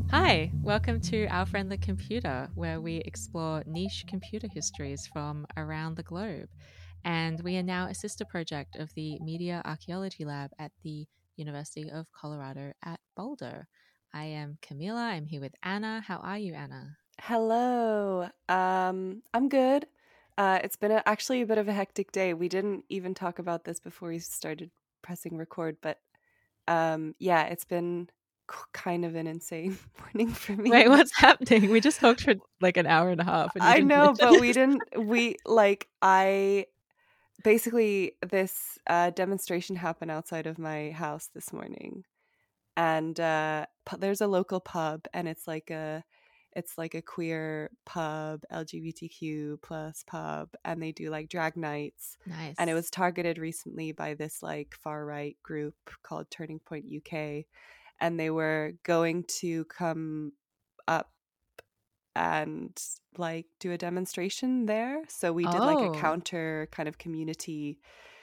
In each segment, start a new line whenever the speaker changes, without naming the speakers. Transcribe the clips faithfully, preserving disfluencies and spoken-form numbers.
Hi, welcome to Our Friendly Computer, where we explore niche computer histories from around the globe. And we are now a sister project of the Media Archaeology Lab at the University of Colorado at Boulder. I am Camila. I'm here with Anna. How are you, Anna?
Hello. Um, I'm good. Uh, it's been a, actually a bit of a hectic day. We didn't even talk about this before we started pressing record, but um, yeah, it's been k- kind of an insane morning for me.
Wait, what's happening? We just talked for like an hour and a half and you
I
didn't
know,
mention
but we
it.
didn't. We like I basically this uh, demonstration happened outside of my house this morning, and uh, pu- there's a local pub, and it's like a it's like a queer pub, L G B T Q plus pub, and they do like drag nights. And it
Nice.
was targeted recently by this like far right group called Turning Point U K, and they were going to come up and like do a demonstration there. So we did like a
Oh,
counter kind of community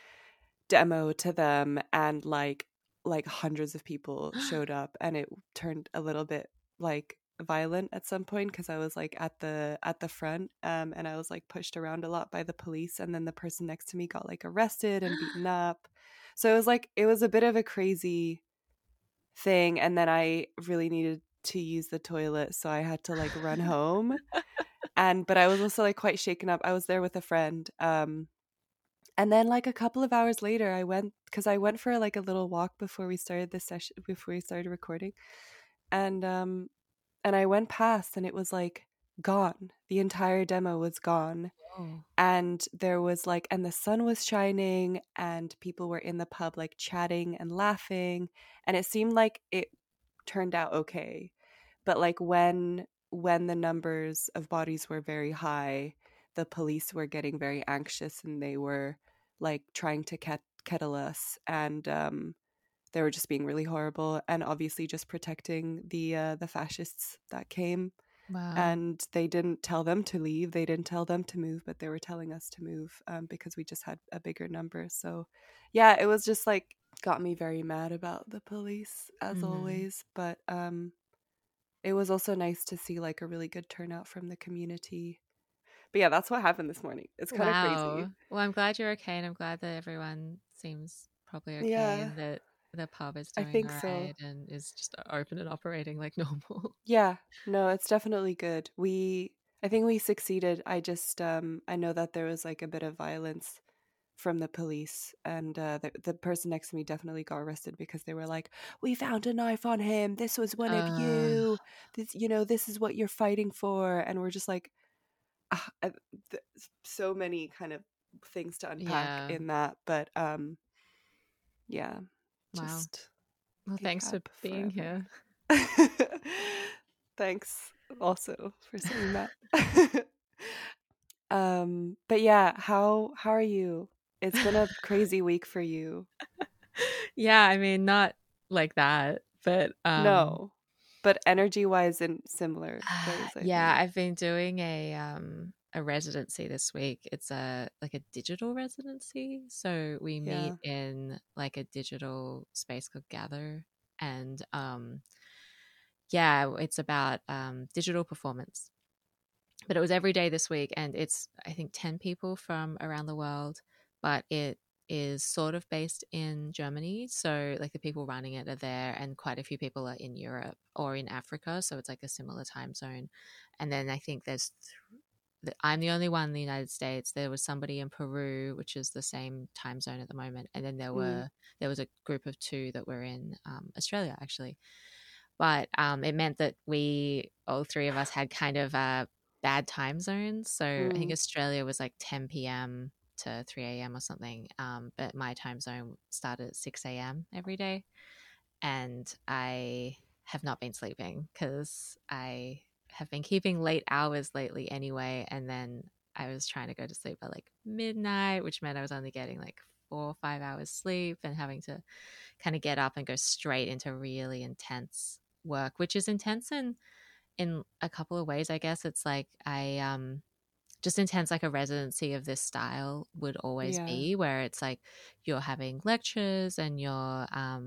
demo to them, and like like hundreds of people showed up, and it turned a little bit like violent at some point because I was like at the at the front, um and I was like pushed around a lot by the police, and then the person next to me got like arrested and beaten up. So it was like it was a bit of a crazy thing, and then I really needed to use the toilet, so I had to like run home. And but I was also like quite shaken up. I was there with a friend, um and then like a couple of hours later, I went because I went for like a little walk before we started this session, before we started recording. And um and I went past, and it was like gone. The entire demo was gone.
oh.
And there was like and the sun was shining, and people were in the pub like chatting and laughing, and it seemed like it turned out okay. But like when when the numbers of bodies were very high, the police were getting very anxious, and they were like trying to ket- kettle us, and um, they were just being really horrible, and obviously just protecting the uh, the fascists that came.
Wow.
And they didn't tell them to leave, they didn't tell them to move, but they were telling us to move, um, because we just had a bigger number. So yeah, it was just like got me very mad about the police as
Mm.
always. But um it was also nice to see like a really good turnout from the community. But yeah, that's what happened this morning. It's kind of crazy.
Wow. Well, I'm glad you're okay, and I'm glad that everyone seems probably okay
Yeah,
and that the pub is
I
doing
think
all
so.
right and is just open and operating like normal.
Yeah, no, it's definitely good. We, I think we succeeded. I just, um, I know that there was like a bit of violence from the police, and uh, the, the person next to me definitely got arrested because they were like, "We found a knife on him. This was one of
Uh,
you. This, you know, this is what you're fighting for." And we're just like, ah, uh, th- so many kind of things to unpack
yeah.
in that. But um, yeah,
Wow.
just
Well,
A
thanks for
cab
being
forever.
here.
Thanks also for saying that. um, but yeah, how how are you? It's been a crazy week for you.
Yeah, I mean, not like that, but um
No, but energy wise in similar ways, I
yeah,
think.
I've been doing a um a residency this week. It's a like a digital residency. So we meet
Yeah.
in like a digital space called Gather, and um yeah, it's about um digital performance. But it was every day this week, and it's I think ten people from around the world, but it is sort of based in Germany. So like the people running it are there, and quite a few people are in Europe or in Africa. So it's like a similar time zone. And then I think there's th- I'm the only one in the United States. There was somebody in Peru, which is the same time zone at the moment, and then there
Mm.
were there was a group of two that were in um, Australia actually. But um, it meant that we all three of us had kind of uh, bad time zones. So I think
Mm.
Australia was like ten p m to three a m or something. Um, but my time zone started at six a m every day. And I have not been sleeping because I have been keeping late hours lately anyway. And then I was trying to go to sleep at like midnight, which meant I was only getting like four or five hours sleep and having to kind of get up and go straight into really intense work, which is intense in in a couple of ways. I guess it's like I um just intense like a residency of this style would always
Yeah.
be, where it's like you're having lectures and you're um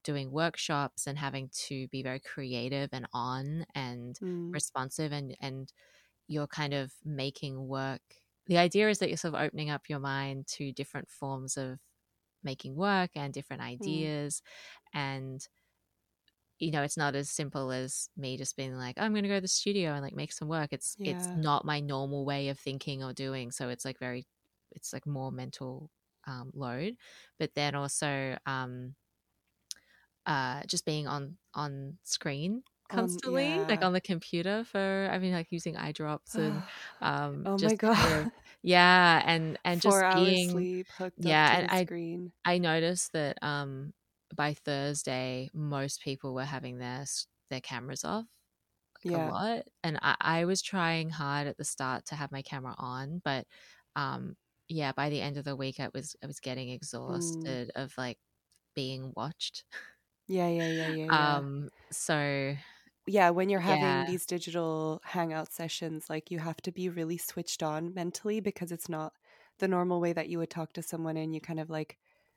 doing workshops and having to be very creative and on and
Mm.
responsive, and and you're kind of making work. The idea is that you're sort of opening up your mind to different forms of making work and different ideas. Mm. And, you know, it's not as simple as me just being like, oh, I'm going to go to the studio and like make some work. It's,
Yeah.
it's not my normal way of thinking or doing. So it's like very, it's like more mental um, load. But then also um, uh, just being on, on screen constantly,
on, yeah.
like on the computer for, I mean, like using eye drops and um
oh
just
my god
kind of, yeah, and and
four
just
hours
being
sleep hooked
yeah
up to
and
the
I
screen.
I noticed that um by Thursday most people were having their their cameras off, like,
Yeah.
a lot, and I, I was trying hard at the start to have my camera on, but um yeah, by the end of the week I was I was getting exhausted mm. of like being watched.
Yeah, yeah, yeah, yeah, yeah.
Um, so
yeah, when you're having
yeah.
these digital hangout sessions, like you have to be really switched on mentally because it's not the normal way that you would talk to someone, and you kind of like,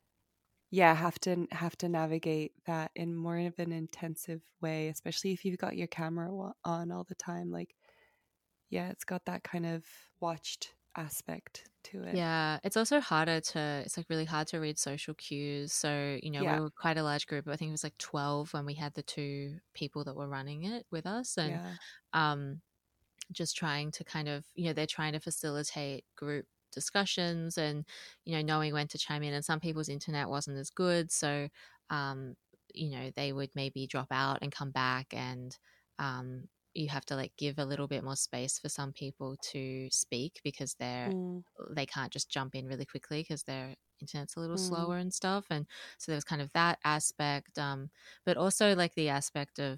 yeah, have to have to navigate that in more of an intensive way, especially if you've got your camera on all the time. Like, yeah, it's got that kind of watched aspect to it.
Yeah, it's also harder to, it's like really hard to read social cues. So, you know,
Yeah.
we were quite a large group. I think it was like twelve when we had the two people that were running it with us. And
Yeah.
um, just trying to kind of, you know, they're trying to facilitate group discussions and, you know, knowing when to chime in. And some people's internet wasn't as good. So, um, you know, they would maybe drop out and come back, and um, you have to like give a little bit more space for some people to speak because they're mm. they can't just jump in really quickly because their internet's a little mm. slower and stuff. And so there was kind of that aspect, um, but also like the aspect of,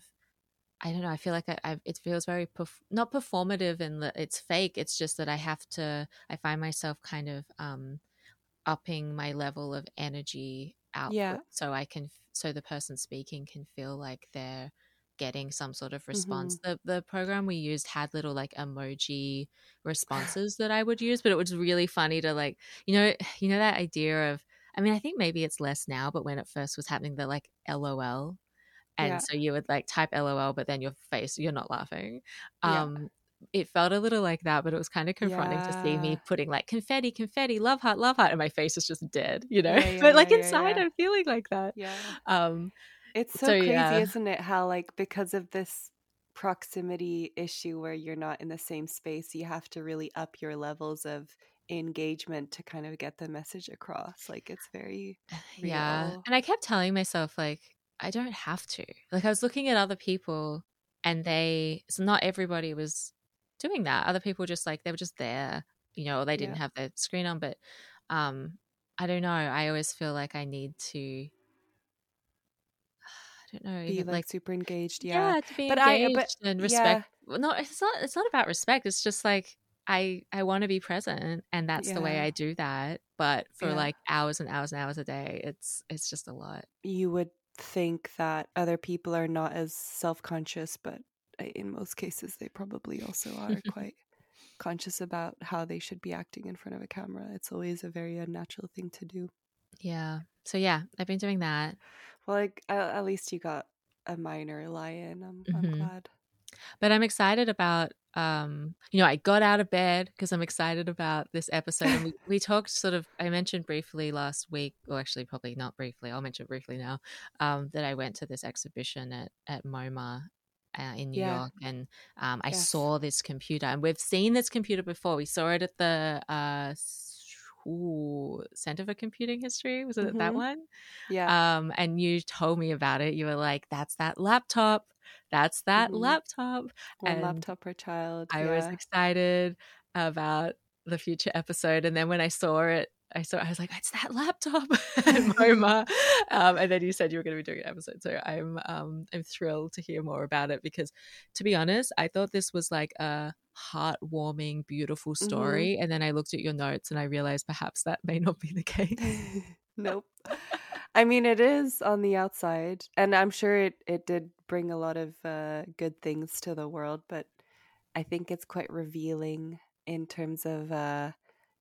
I don't know, I feel like I, I it feels very perf- not performative in that it's fake. It's just that I have to, I find myself kind of um, upping my level of energy output, yeah. so I can, so the person speaking can feel like they're getting some sort of response. Mm-hmm. The the program we used had little like emoji responses that I would use, but it was really funny to like, you know, you know that idea of, I mean, I think maybe it's less now, but when it first was happening, the like L O L. And yeah. so you would like type L O L, but then your face, you're not laughing. Um, yeah. It felt a little like that, but it was kind of confronting yeah. to see me putting like confetti, confetti, love heart, love heart, and my face is just dead, you know. Yeah, yeah, but like yeah, inside, yeah. I'm feeling like that.
Yeah.
Um,
it's so, so crazy, yeah. isn't it? How like because of this proximity issue where you're not in the same space, you have to really up your levels of engagement to kind of get the message across. Like it's very real.
Yeah. And I kept telling myself like, I don't have to. Like I was looking at other people and they, so not everybody was doing that. Other people just like, they were just there, you know, or they didn't yeah. have their screen on. But um, I don't know. I always feel like I need to, I don't know,
be
even
like,
like
super engaged. Yeah.
Yeah, to be
but
engaged
I, but,
and respect.
Yeah.
Well, no, it's not, it's not about respect. It's just like, I, I want to be present, and that's yeah. the way I do that. But for yeah. like hours and hours and hours a day, it's, it's just a lot.
You would think that other people are not as self-conscious, but in most cases they probably also are quite conscious about how they should be acting in front of a camera. It's always a very unnatural thing to do.
Yeah. So yeah, I've been doing that.
Well, like at least you got a minor lie-in. I'm, mm-hmm. I'm glad.
But I'm excited about, um, you know, I got out of bed because I'm excited about this episode. And we, we talked sort of, I mentioned briefly last week, or actually probably not briefly, I'll mention briefly now, um, that I went to this exhibition at, at MoMA uh, in New yeah. York. And um, I yes. saw this computer, and we've seen this computer before. We saw it at the uh, ooh, Center for Computing History. Was it mm-hmm. that one?
Yeah.
Um, and you told me about it. You were like, that's that laptop. That's that mm-hmm. laptop.
One
and
laptop per child.
I
yeah.
was excited about the future episode. And then when I saw it, I saw I was like, it's that laptop at MoMA. um, and then you said you were going to be doing an episode. So I'm um, I'm thrilled to hear more about it, because to be honest, I thought this was like a heartwarming, beautiful story. Mm-hmm. And then I looked at your notes and I realized perhaps that may not be the case.
Nope. I mean, it is on the outside, and I'm sure it, it did bring a lot of uh, good things to the world, but I think it's quite revealing in terms of uh,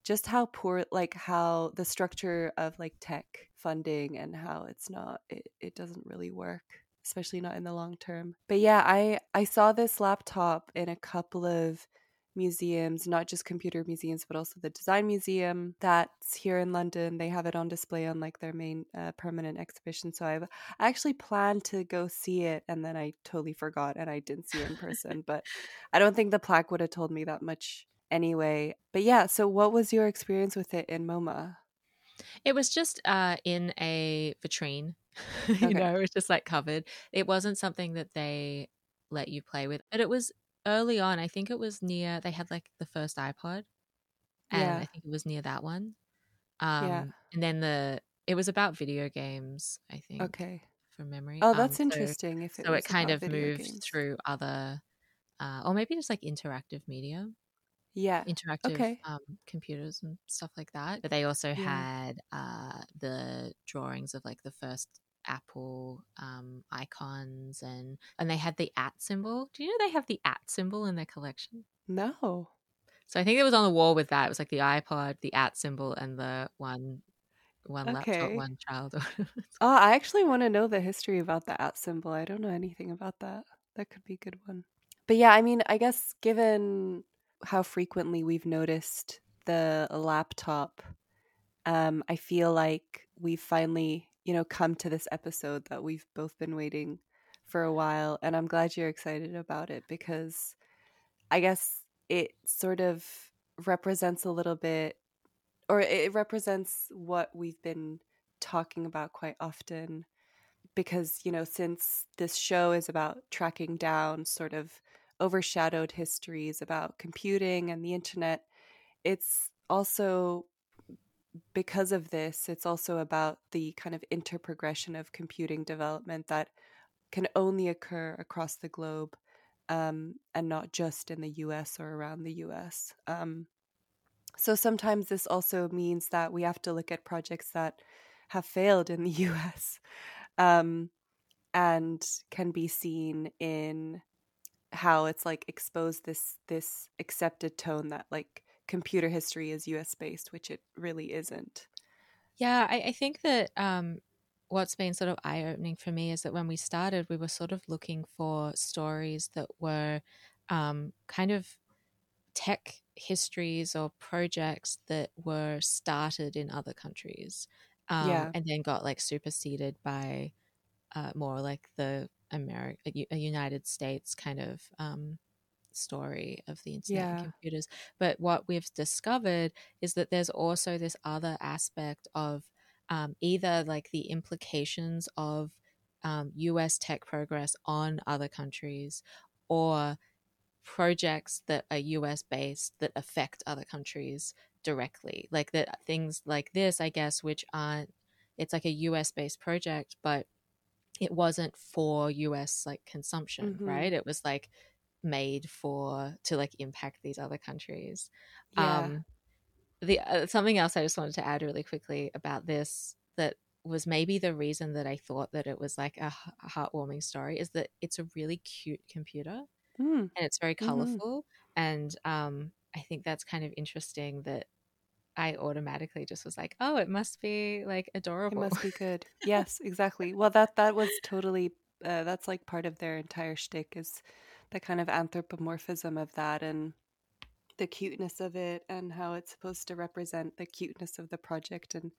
just how poor, like how the structure of like tech funding and how it's not, it, it doesn't really work, especially not in the long term. But yeah, I I saw this laptop in a couple of museums, not just computer museums, but also the design museum that's here in London. They have it on display on like their main uh, permanent exhibition. So I've I actually planned to go see it, and then I totally forgot and I didn't see it in person. But I don't think the plaque would have told me that much anyway. But yeah, so what was your experience with it in MoMA?
It was just uh, in a vitrine, you
Okay.
know, it was just like covered. It wasn't something that they let you play with, but it was early on. I think it was near, they had like the first iPod, and
Yeah.
I think it was near that one.
Yeah.
Um, and then the, it was about video games, I think,
Okay.
from memory.
Oh,
Um,
that's
so,
interesting if it
so it
was
kind
about
of
video
moved
games.
through other, uh, or maybe just like interactive media.
Yeah.
Interactive
Okay.
um, computers and stuff like that. But they also
Yeah.
had uh, the drawings of like the first Apple um, icons, and and they had the at symbol. Do you know they have the at symbol in their collection?
No.
So I think it was on the wall with that. It was like the iPod, the at symbol, and the one one laptop,
Okay.
one child.
Oh, I actually want to know the history about the at symbol. I don't know anything about that. That could be a good one. But yeah, I mean, I guess given how frequently we've noticed the laptop, um, I feel like we've finally, you know, come to this episode that we've both been waiting for a while. And I'm glad you're excited about it because I guess it sort of represents a little bit, or it represents what we've been talking about quite often. Because, you know, since this show is about tracking down sort of overshadowed histories about computing and the internet, it's also, because of this, it's also about the kind of interprogression of computing development that can only occur across the globe, um, and not just in the U S or around the U S. Um, so sometimes this also means that we have to look at projects that have failed in the U S, um, and can be seen in how it's like exposed this this accepted tone that like computer history is U S based, which it really isn't.
Yeah, I, I think that um, what's been sort of eye opening for me is that when we started, we were sort of looking for stories that were um, kind of tech histories or projects that were started in other countries, um,
Yeah.
and then got like superseded by uh, more like the America, a United States kind of um, story of the internet and
Yeah.
computers. But what we've discovered is that there's also this other aspect of um, either like the implications of um, U S tech progress on other countries, or projects that are U S based that affect other countries directly. Like that things like this, I guess, which aren't, it's like a U S based project, but it wasn't for U S like consumption,
Mm-hmm.
right? It was like made for to like impact these other countries.
Yeah.
Um, the uh, something else I just wanted to add really quickly about this that was maybe the reason that I thought that it was like a, h- a heartwarming story is that it's a really cute computer,
Mm.
and it's very
Mm-hmm.
colorful, and um, I think that's kind of interesting that I automatically just was like, oh, it must be like
It
adorable.
must be good. Yes, exactly. Well, that that was totally, uh, that's like part of their entire shtick, is the kind of anthropomorphism of that and the cuteness of it and how it's supposed to represent the cuteness of the project and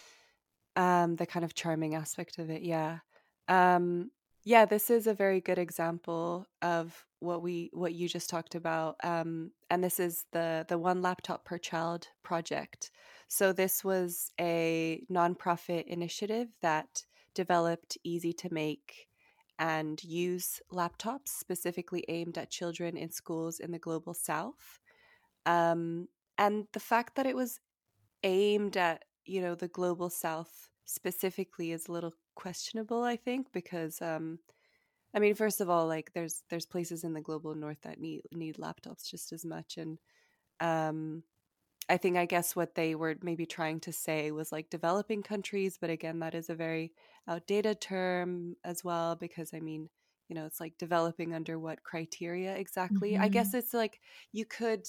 um the kind of charming aspect of it. Yeah. Um yeah, this is a very good example of what we what you just talked about. Um and this is the the one laptop per child project. So this was a nonprofit initiative that developed easy to make and use laptops specifically aimed at children in schools in the global south. Um, and the fact that it was aimed at, you know, the global south specifically is a little questionable, I think, because um, I mean, first of all, like there's there's places in the global north that need need laptops just as much, and um, I think I guess what they were maybe trying to say was like developing countries, but again, that is a very outdated term as well because I mean, you know, it's like developing under what criteria exactly? I guess
Hmm.
it's like you could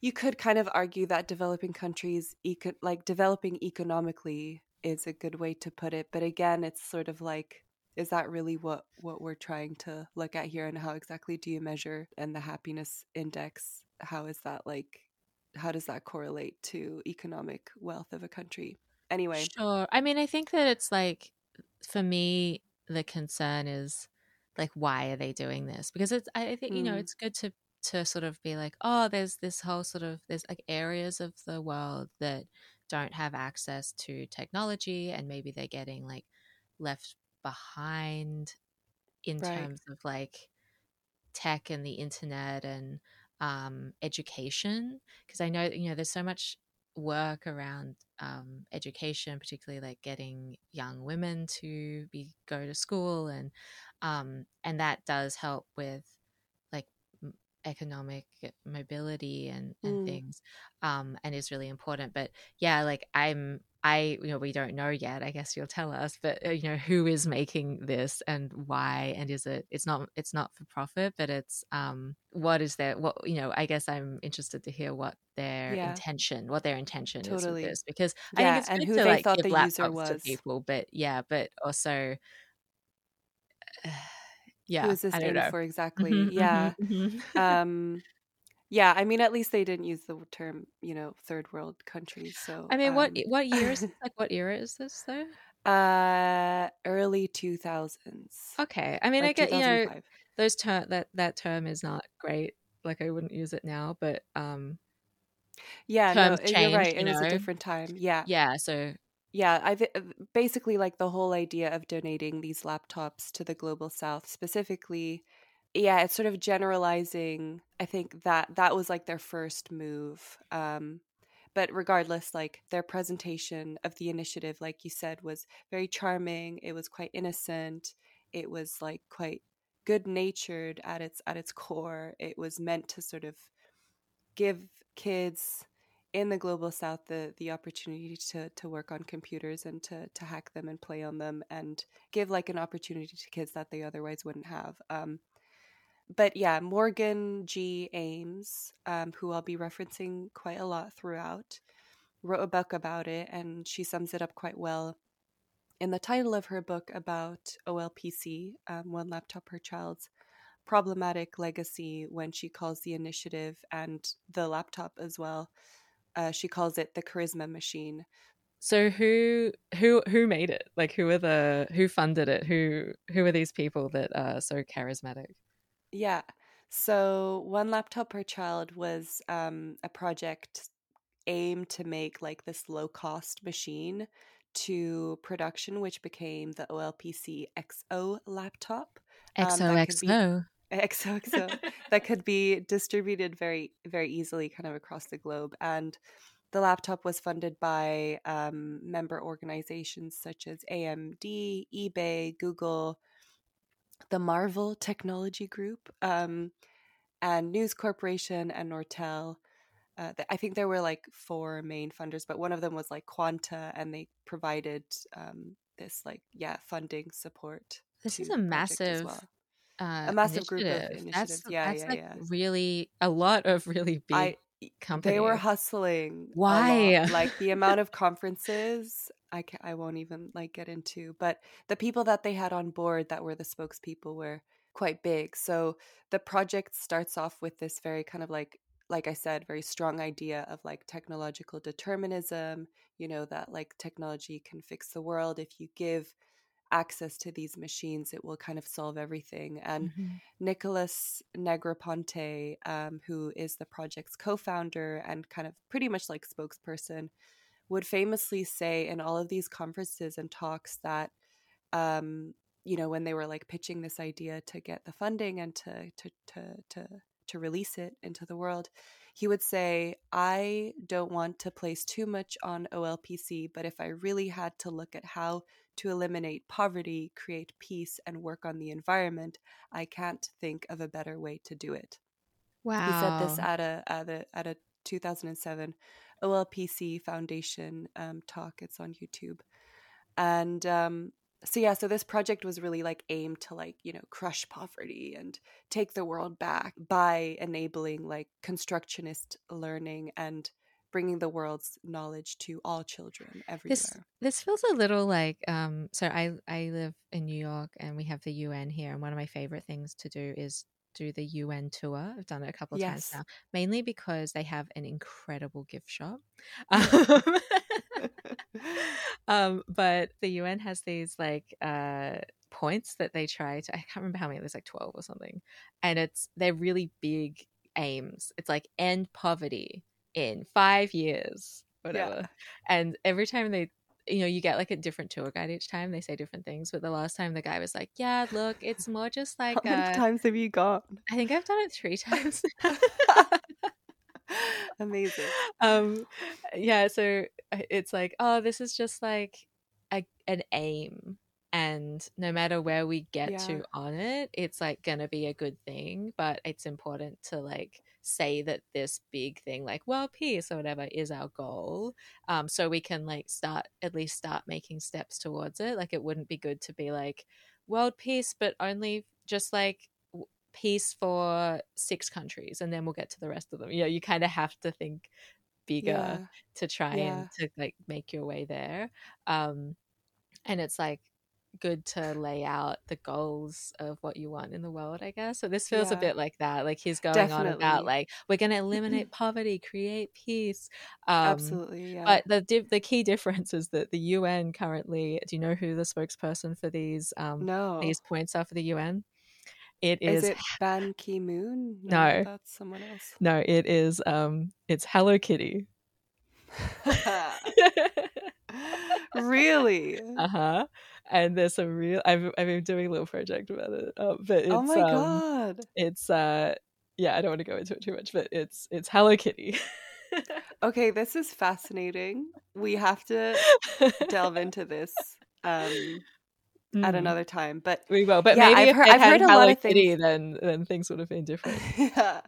you could kind of argue that developing countries, eco- like developing economically, is a good way to put it. But again, it's sort of like, is that really what what we're trying to look at here? And how exactly do you measure? And the happiness index, how is that like? How does that correlate to economic wealth of a country? Anyway,
Sure. I mean, I think that it's like, for me, the concern is like, why are they doing this? Because it's, I I think, you know,
mm,
it's good to to sort of be like, oh, there's this whole sort of, there's like areas of the world that don't have access to technology, and maybe they're getting like left behind in
right.
terms of like tech and the internet and um, education. Because I know, you know, there's so much work around um, education, particularly like getting young women to be go to school, and um, and that does help with like m- economic mobility and and
Mm,
things, um, and is really important. But yeah, like I'm I, you know, we don't know yet. I guess you'll tell us, but uh, you know, who is making this and why? And is it? It's not. It's not for profit, but it's um, what is their what? You know, I guess I'm interested to hear what their
yeah,
intention, what their intention is with
totally.
this, because I think
Yeah,
it's
and
good
who
to
they
like
thought
give
the user
laptops to
was.
people, but yeah, but also,
Who
yeah,
is this
I don't
aimed
know.
for exactly?
Hmm, hmm,
Yeah.
hmm.
Um, yeah, I mean, at least they didn't use the term, you know, third world countries. So,
I mean, what
um,
what year is this? Like, what era is this though?
uh, early two thousands,
Okay, I mean, I
like
get, you know,
two thousand five.
those term that that term is not great. Like, I wouldn't use it now, but um,
Yeah, no,
terms
uh, you're
change,
right. It
you
was a
know.
different time. Yeah.
Yeah, so
Yeah, I th- basically like the whole idea of donating these laptops to the global south specifically. Yeah, it's sort of generalizing. I think that that was like their first move. Um, but regardless, like their presentation of the initiative, like you said, was very charming. It was quite innocent. It was like quite good natured at its at its core. It was meant to sort of give kids in the global south the the opportunity to to work on computers and to to hack them and play on them and give like an opportunity to kids that they otherwise wouldn't have. Um, but yeah, Morgan G. Ames, um, who I'll be referencing quite a lot throughout, wrote a book about it, and she sums it up quite well in the title of her book about O L P C, um, One Laptop Per Child's problematic legacy, when she calls the initiative and the laptop as well. Uh, she calls it the charisma machine.
so who who who made it? Like, who are the who funded it? Who who are these people that are so charismatic?
Yeah. So, One Laptop Per Child was um, a project aimed to make like this low cost machine to production, which became the O L P C X O laptop. Um, that could be
X O X O.
X O X O that could be distributed very, very easily kind of across the globe. And the laptop was funded by um, member organizations such as A M D, eBay, Google, the Marvel Technology Group, um, and News Corporation and Nortel. Uh, th- I think there were like four main funders, but one of them was like Quanta, and they provided um, this like yeah funding support
This is
to
a
the project as
massive
well.
uh
A massive group of
initiative. That's
initiatives. Yeah,
that's
yeah,
like
yeah.
really a lot of really big
I they were
companies.
hustling a lot.
Why?
Like the amount of conferences, I ca I won't even like get into, but the people that they had on board that were the spokespeople were quite big. So the project starts off with this very kind of like like I said, very strong idea of like technological determinism, you know, that like technology can fix the world if you give access to these machines, it will kind of solve everything. And
Mhm.
Nicholas Negroponte, um, who is the project's co-founder and kind of pretty much like spokesperson, would famously say in all of these conferences and talks that, um, you know, when they were like pitching this idea to get the funding and to to to to to release it into the world, he would say, I don't want to place too much on O L P C, but if I really had to look at how to eliminate poverty, create peace, and work on the environment, I can't think of a better way to do it. He said this
Wow.
at a at a at a two thousand seven O L P C Foundation um, talk. It's on YouTube, and um, so yeah, so this project was really like aimed to like, you know, crush poverty and take the world back by enabling like constructionist learning and bringing the world's knowledge to all children
This
everywhere.
this feels a little like um so I I live in New York and we have the U N here, and one of my favorite things to do is do the U N tour. I've done it a couple of times
Yes.
now, mainly because they have an incredible gift shop. Um, um, but the U N has these like uh points that they try to, I can't remember how many, there's like twelve or something. And it's they're really big aims. It's like end poverty in five years,
Yeah.
whatever. And every time they, you know, you get like a different tour guide each time. They say different things. But the last time the guy was like, yeah, look, it's more just
How
like
many
uh
times have you gone?
I think I've done it three times.
Amazing.
um yeah, so uh, it's like, oh, this is just like a, an aim, and no matter where we get
Yeah.
to on it, it's like gonna be a good thing. But it's important to like say that this big thing like world peace or whatever is our goal, um so we can like start, at least start making steps towards it. Like it wouldn't be good to be like world peace but only just like w- peace for six countries and then we'll get to the rest of them. You know, you kind of have to think bigger
Yeah.
to try
Yeah.
and to like make your way there. Um, and it's like good to lay out the goals of what you want in the world, I guess. So this feels a
Yeah.
bit like that. Like he's going on about
Definitely.
like we're going to eliminate poverty, create peace. Um,
Absolutely. Yeah.
but the di- the key difference is that the U N currently. Do you know who the spokesperson for these um
No.
these points are for the U N? It
Is
is
it Ban Ki-moon? No,
no,
that's someone else.
no. It is um. It's Hello Kitty.
Really?
Uh-huh. And there's a real I've I've been doing a little project about it. Uh, but
Oh
it's
my
um
God.
it's uh yeah, I don't want to go into it too much, but it's it's Hello Kitty.
Okay, this is fascinating. We have to delve into this um at
Mm,
another time. But
we will. But
yeah,
maybe
I've
if
heard
they'd
I've
had
heard a lot
Hello
of things.
Kitty then then things would have been different.
Yeah.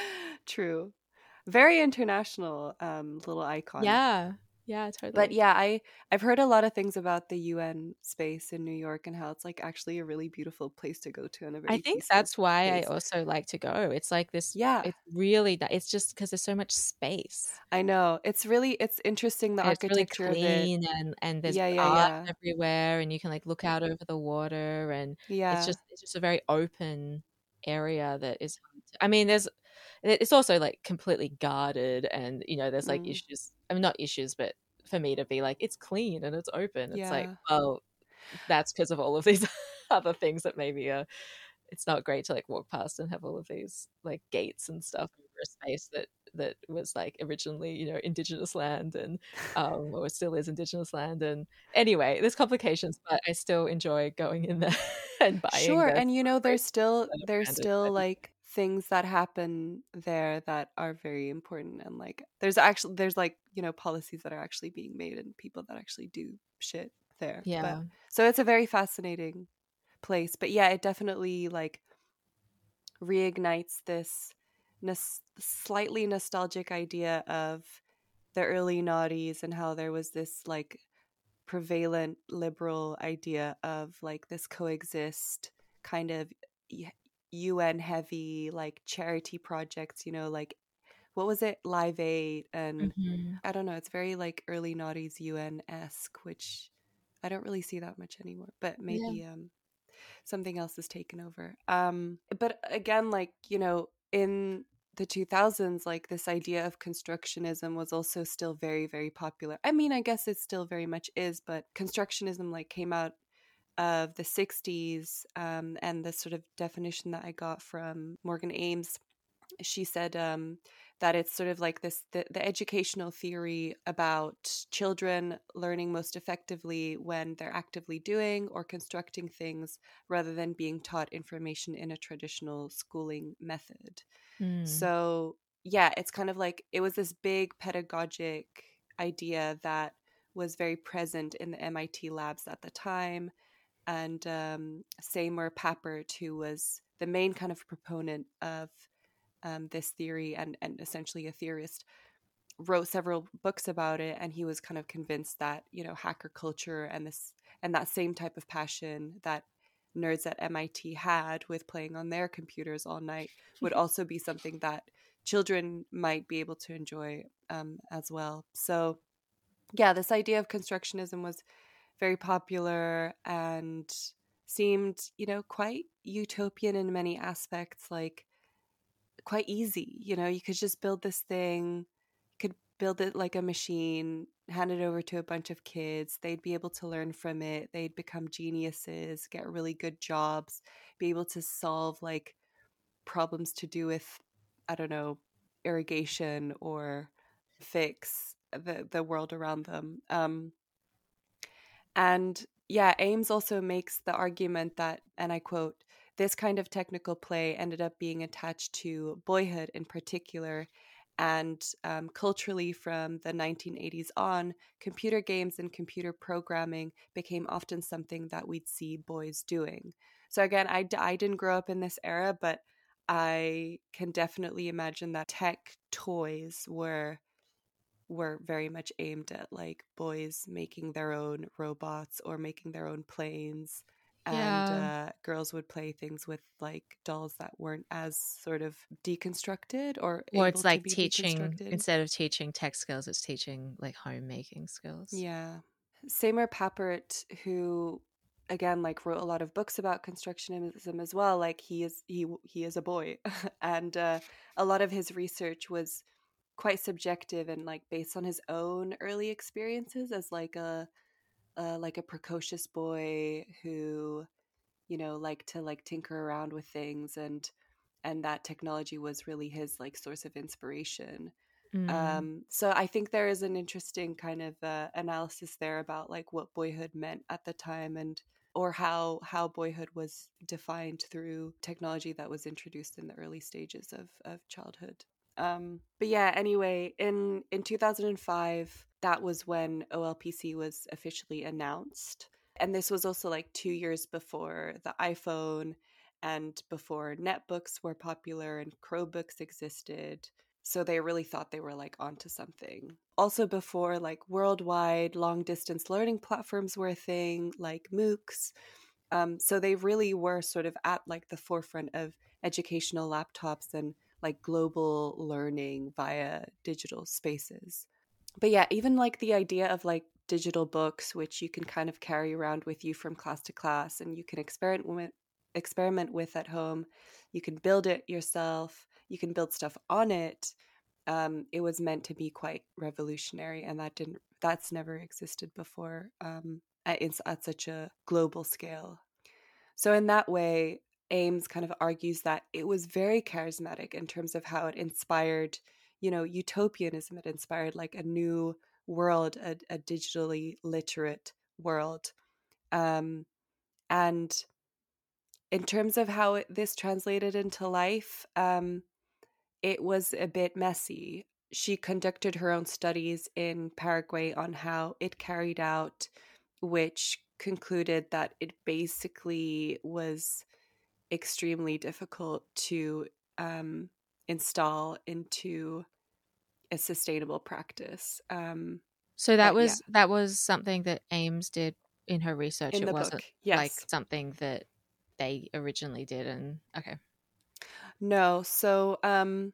True. Very international um little icon.
Yeah. Yeah,
But
totally.
yeah, I I've heard a lot of things about the U N space in New York and how it's like actually a really beautiful place to go to and a
I
very
think
peaceful
that's why I
place.
also like to go. It's like this
Yeah,
it's really ni- it's just because there's so much space.
I know. It's really it's interesting the
And it's really
architecture of it.
clean, and and there's
Yeah, yeah,
art
yeah.
everywhere, and you can like look out over the water, and it's
Yeah.
just it's just a very open area that is hard to, I mean, there's it's also like completely guarded, and you know there's like
Mm,
issues, I mean not issues, but for me to be like it's clean and it's open, it's like,
yeah.
well, that's because of all of these other things that maybe are, it's not great to like walk past and have all of these like gates and stuff over a space that that was like originally, you know, indigenous land, and um or still is indigenous land. And anyway, there's complications, but I still enjoy going in there and buying
Sure,
the
and you know there's still
that are
there's
branded by
still
the
like things that happen there that are very important and like there's actually there's like, you know, policies that are actually being made and people that actually do shit there. But
yeah.
so it's a very fascinating place. But yeah, it definitely like reignites this nos- slightly nostalgic idea of the early noughties and how there was this like prevalent liberal idea of like this coexist kind of y- U N heavy like charity projects, you know, like what was it, Live Aid, and
Hmm.
I don't know, it's very like early noughties U N esque, which I don't really see that much anymore, but
Yeah.
maybe um something else is taken over. Um, but again, like, you know, in the two thousands, like this idea of constructionism was also still very, very popular. I mean, I guess it still very much is, but constructionism like came out of the sixties, um, and the sort of definition that I got from Morgan Ames, she said um, that it's sort of like this the, the educational theory about children learning most effectively when they're actively doing or constructing things rather than being taught information in a traditional schooling method.
Mm.
So yeah, it's kind of like it was this big pedagogic idea that was very present in the M I T labs at the time. And um, Seymour Papert, who was the main kind of proponent of um, this theory and, and essentially a theorist, wrote several books about it. And he was kind of convinced that, you know, hacker culture and this and that same type of passion that nerds at M I T had with playing on their computers all night would also be something that children might be able to enjoy um, as well. So yeah, this idea of constructionism was very popular and seemed, you know, quite utopian in many aspects, like quite easy. You know, you could just build this thing, you could build it like a machine, hand it over to a bunch of kids. They'd be able to learn from it. They'd become geniuses, get really good jobs, be able to solve like problems to do with, I don't know, irrigation or fix the, the world around them. Um, and yeah, Ames also makes the argument that, and I quote, this kind of technical play ended up being attached to boyhood in particular. And um, culturally, from the nineteen eighties on, computer games and computer programming became often something that we'd see boys doing. So again, I, I didn't grow up in this era, but I can definitely imagine that tech toys were were very much aimed at like boys making their own robots or making their own planes, and
Yeah.
uh, girls would play things with like dolls that weren't as sort of deconstructed or
Or
able
it's
to
like
be
teaching,
deconstructed.
instead of teaching tech skills, it's teaching like homemaking skills.
Yeah. Seymour Papert, who again like wrote a lot of books about constructionism as well, like he is he he is a boy and uh, a lot of his research was quite subjective and like based on his own early experiences as like a uh, like a precocious boy who, you know, liked to like tinker around with things, and and that technology was really his like source of inspiration.
Mm.
Um, so I think there is an interesting kind of uh, analysis there about like what boyhood meant at the time, and or how how boyhood was defined through technology that was introduced in the early stages of of childhood. Um, but yeah, anyway, in in two thousand five, that was when O L P C was officially announced, and this was also like two years before the iPhone and before netbooks were popular and Chromebooks existed. So they really thought they were like onto something. Also before like worldwide long distance learning platforms were a thing, like MOOCs. Um, so they really were sort of at like the forefront of educational laptops and like global learning via digital spaces. But yeah, even like the idea of like digital books, which you can kind of carry around with you from class to class and you can experiment with, experiment with at home. You can build it yourself. You can build stuff on it. Um, it was meant to be quite revolutionary, and that didn't that's never existed before um, at, at such a global scale. So in that way, Ames kind of argues that it was very charismatic in terms of how it inspired, you know, utopianism. It inspired like a new world, a, a digitally literate world. Um, and in terms of how it, this translated into life, um, it was a bit messy. She conducted her own studies in Paraguay on how it carried out, which concluded that it basically was extremely difficult to um, install into a sustainable practice. Um,
So that
but yeah,
was that was something that Ames did in her research.
in
It
the book,
wasn't like
yes.
something that they originally did. And okay.
No, so um,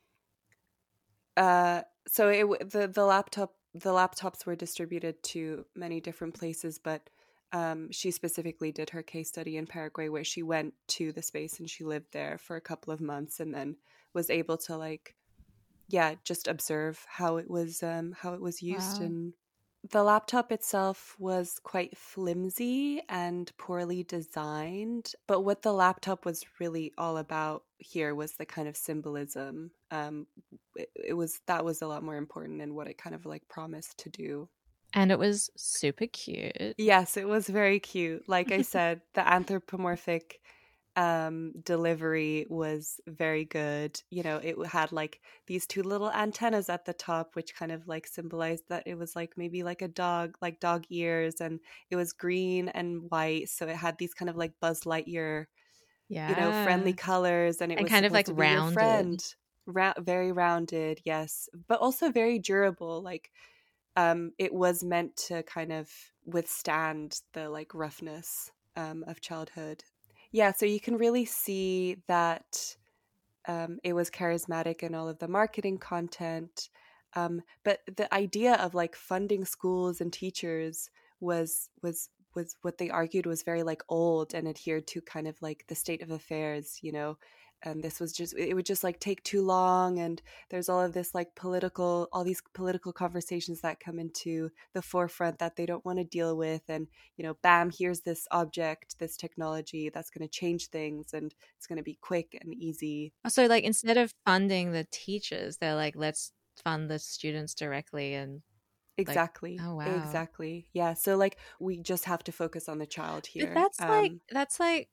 uh, so it the the laptop the laptops were distributed to many different places, but um, she specifically did her case study in Paraguay, where she went to the space and she lived there for a couple of months, and then was able to like, yeah, just observe how it was um, how it was used.
Wow.
And the laptop itself was quite flimsy and poorly designed, but what the laptop was really all about here was the kind of symbolism. Um, it, it was that was a lot more important in what it kind of like promised to do.
And it was super cute.
Yes, it was very cute. Like I said, the anthropomorphic um delivery was very good. You know, it had like these two little antennas at the top, which kind of like symbolized that it was like maybe like a dog, like dog ears, and it was green and white, so it had these kind of like Buzz Lightyear, you know, friendly
Yeah.
colors, and it
And
was
kind of like
supposed to be your
rounded.
friend. Ra- very rounded, yes, but also very durable. Like um, it was meant to kind of withstand the like roughness um, of childhood. Yeah, so you can really see that um, it was charismatic in all of the marketing content. Um, but the idea of like funding schools and teachers was was was what they argued was very like old and adhered to kind of like the state of affairs, you know. And this was just, it would just like take too long, and there's all of this like political, all these political conversations that come into the forefront that they don't want to deal with. And you know, bam, here's this object, this technology that's going to change things, and it's going to be quick and easy.
So like instead of funding the teachers, they're like, let's fund the students directly. And like,
Exactly.
oh wow.
Exactly. Yeah. So like we just have to focus on the child
But
here.
that's like
Um
that's like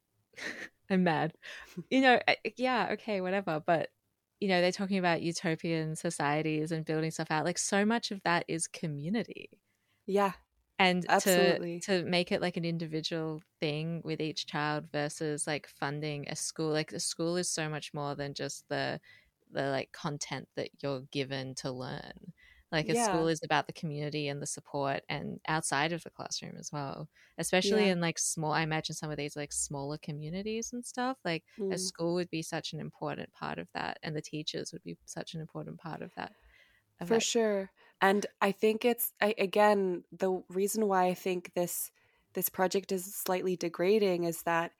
I'm mad. You know, I- yeah, okay, whatever. But you know, they're talking about utopian societies and building stuff out. Like so much of that is community.
yeah,
And to
absolutely.
to make it like an individual thing with each child versus like funding a school. Like the school is so much more than just the the like content that you're given to learn. Like a
Yeah.
school is about the community and the support and outside of the classroom as well. Especially
Yeah.
in like small, I imagine some of these like smaller communities and stuff. Like a
Mm,
school would be such an important part of that, and the teachers would be such an important part of that. Of
for
that.
sure. And I think it's I, again, the reason why I think this this project is slightly degrading is that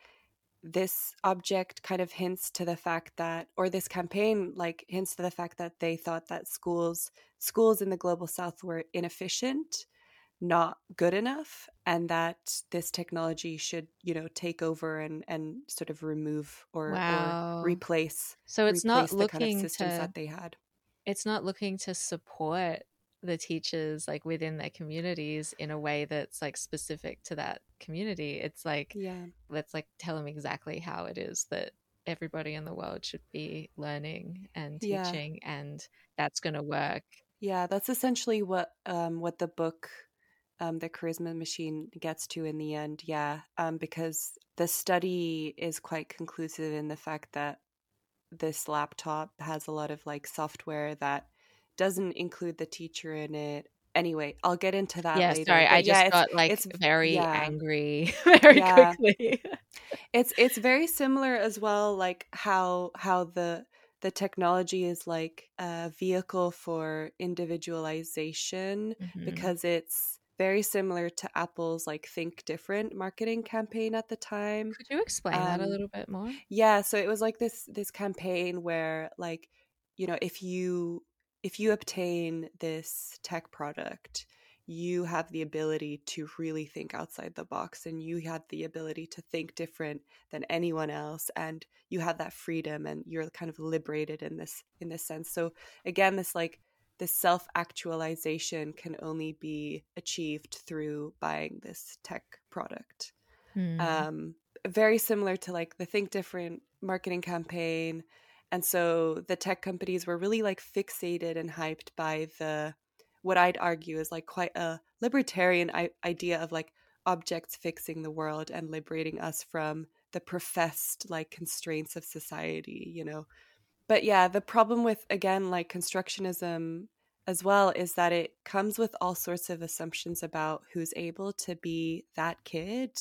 this object kind of hints to the fact that, or this campaign like hints to the fact that they thought that schools schools in the global south were inefficient, not good enough, and that this technology should, you know, take over and and sort of remove or or
Wow.
replace
So it's not
replace the kind of
looking
systems
to
that they had.
it's not looking to support the teachers like within their communities in a way that's like specific to that community. It's like
Yeah.
let's like tell them exactly how it is that everybody in the world should be learning and
Yeah.
teaching, and that's going to work.
Yeah, that's essentially what um what the book um the Charisma Machine gets to in the end. Yeah. Um because the study is quite conclusive in the fact that this laptop has a lot of like software that doesn't include the teacher in it. Anyway, I'll get into that
Yeah,
later.
sorry, I
But yeah,
just
it's
got like
it's
very
yeah.
angry very
Yeah.
quickly.
It's it's very similar as well, like how how the the technology is like a vehicle for individualization,
Hmm.
because it's very similar to Apple's like Think Different marketing campaign at the time.
Could you explain that a
Um
little bit more?
yeah, so it was like this this campaign where like, you know, if you if you obtain this tech product, you have the ability to really think outside the box, and you have the ability to think different than anyone else, and you have that freedom, and you're kind of liberated in this in this sense. So again, this like this self-actualization can only be achieved through buying this tech product.
Hmm.
um, Very similar to like the Think Different marketing campaign. And so the tech companies were really like fixated and hyped by the, what I'd argue is like quite a libertarian I- idea of like objects fixing the world and liberating us from the professed like constraints of society, you know. But yeah, the problem with, again, like constructionism as well is that it comes with all sorts of assumptions about who's able to be that kid,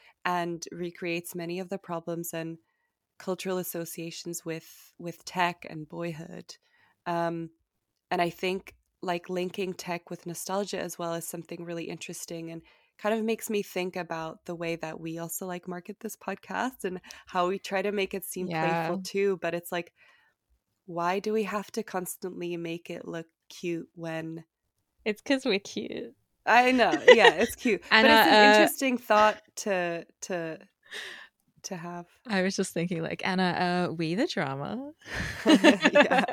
and recreates many of the problems and cultural associations with with tech and boyhood. Um, and I think like linking tech with nostalgia as well is something really interesting, and kind of makes me think about the way that we also like market this podcast and how we try to make it seem
Yeah,
playful too. But it's like, why do we have to constantly make it look cute when
it's because we're cute.
I know, yeah, it's cute,
And
but
uh,
it's an
uh
interesting thought to to to have.
I was just thinking, like, Anna, uh, we the drama.
Yeah,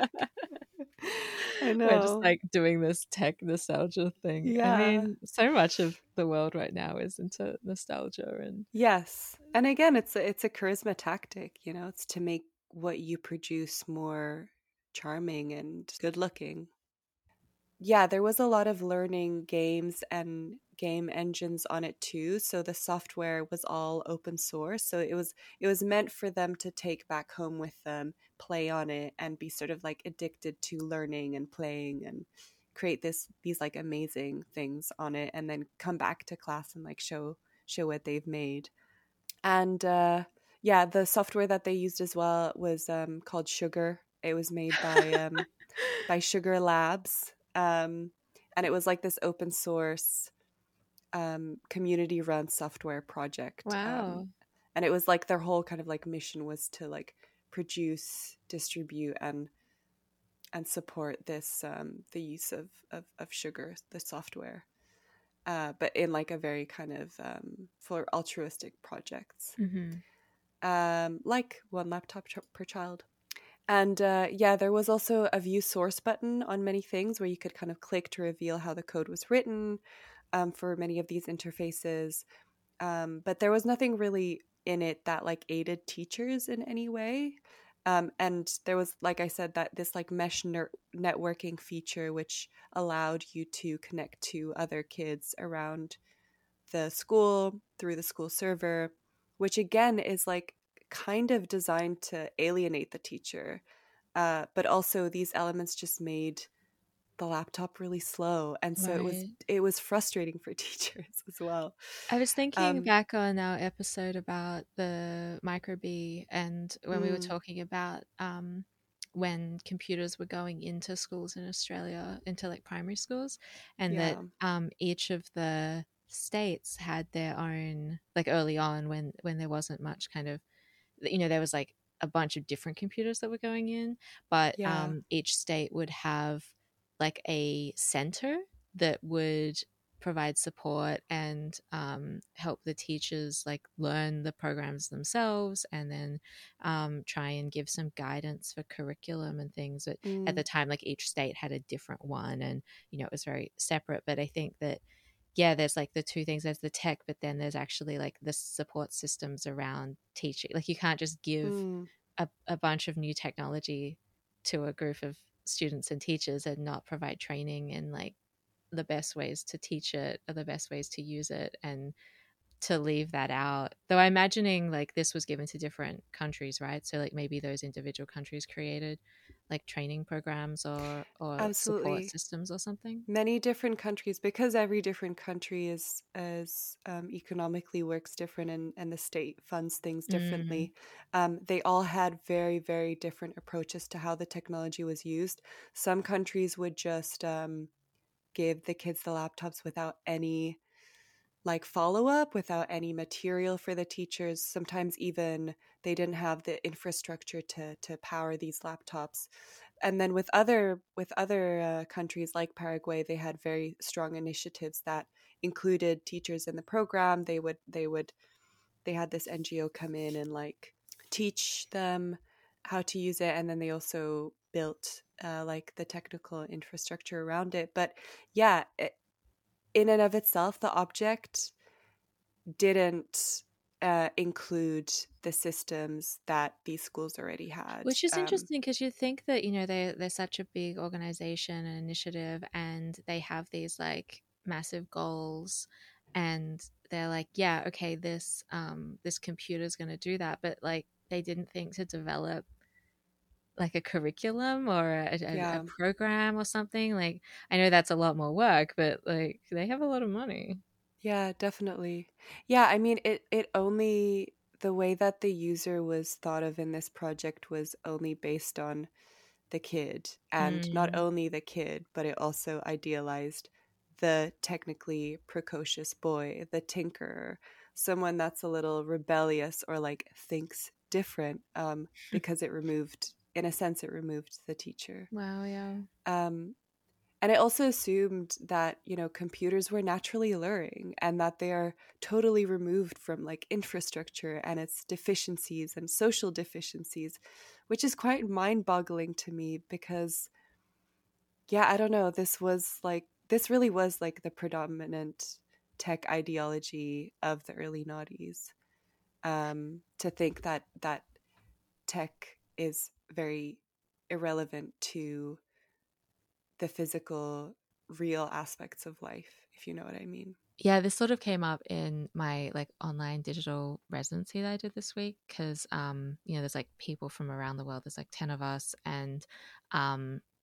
I
We're just
know.
like doing this tech nostalgia thing. I
Yeah.
mean, so much of the world right now is into nostalgia, and
Yes. And again, it's a, it's a charisma tactic, you know, it's to make what you produce more charming and good looking. Yeah, there was a lot of learning games and game engines on it too. So the software was all open source. So it was it was meant for them to take back home with them, play on it, and be sort of like addicted to learning and playing and create this these like amazing things on it and then come back to class and like show show what they've made. And uh yeah, the software that they used as well was um called Sugar. It was made by um by Sugar Labs, um and it was like this open source um community run software project, um
Wow.
and it was like their whole kind of like mission was to like produce, distribute, and and support this um the use of of, of Sugar, the software, uh but in like a very kind of um for altruistic projects,
Mm-hmm.
um like one laptop ch- per child. And uh, yeah, there was also a view source button on many things where you could kind of click to reveal how the code was written, um, for many of these interfaces. Um, but there was nothing really in it that like aided teachers in any way. Um, and there was, like I said, that this like mesh ner- networking feature which allowed you to connect to other kids around the school through the school server, which again is like kind of designed to alienate the teacher. Uh, but also these elements just made the laptop really slow, and so it was
Right.
it was frustrating for teachers as well.
I was thinking
Um,
back on our episode about the microbee, and when we were
mm,
talking about um, when computers were going into schools in Australia, into like primary schools, and that
yeah,
um, each of the states had their own, like early on when when there wasn't much kind of, you know, there was like a bunch of different computers that were going in, but
yeah,
um, each state would have like a center that would provide support and um, help the teachers like learn the programs themselves, and then um, try and give some guidance for curriculum and things. But at
mm,
the time, like each state had a different one, and you know it was very separate. But I think that yeah, there's like the two things. There's the tech, but then there's actually like the support systems around teaching. Like you can't just give
mm,
a, a bunch of new technology to a group of students and teachers and not provide training in like the best ways to teach it or the best ways to use it, and to leave that out. Though I'm imagining like this was given to different countries, right? So like maybe those individual countries created like training programs or or support
absolutely.
systems or something.
Many different countries, because every different country is as um, economically works different, and, and the state funds things
Mm.
differently. Um, they all had very very different approaches to how the technology was used. Some countries would just um, give the kids the laptops without any like follow up, without any material for the teachers. Sometimes even they didn't have the infrastructure to to power these laptops. And then with other with other uh, countries like Paraguay, they had very strong initiatives that included teachers in the program. They would they would they had this N G O come in and like teach them how to use it, and then they also built uh, like the technical infrastructure around it. But yeah, it, in and of itself, the object didn't uh, include the systems that these schools already had.
Which is
Um,
interesting because you think that, you know, they they're such a big organization and initiative, and they have these like massive goals, and they're like, yeah, okay, this um this computer is going to do that, but like they didn't think to develop like a curriculum or a, a, a
yeah,
program or something. Like I know that's a lot more work, but like they have a lot of money.
yeah, definitely. Yeah, I mean, it it only the way that the user was thought of in this project was only based on the kid, and not
Mm.
only the kid, but it also idealized the technically precocious boy, the tinkerer, someone that's a little rebellious or like thinks different, um, because it removed, in a sense, it removed the teacher.
Wow, yeah.
Um, and it also assumed that, you know, computers were naturally alluring and that they are totally removed from like infrastructure and its deficiencies and social deficiencies, which is quite mind boggling to me because, yeah, I don't know. This was like, this really was like the predominant tech ideology of the early noughties. Um, to think that that tech is very irrelevant to the physical, real aspects of life, if you know what I mean.
Yeah, this sort of came up in my like online digital residency that I did this week because um, you know, there's like people from around the world. There's like ten of us, and um,